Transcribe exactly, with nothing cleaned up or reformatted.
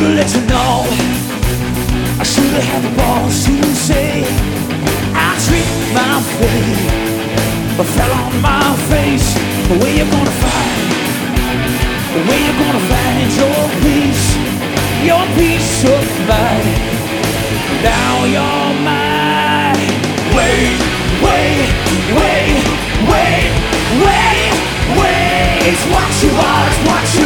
should've let you know. I should've had the balls to say I tricked my fate, I fell on my face. Where you gonna find, where you gonna find your peace, your peace of mind? Now you're mine.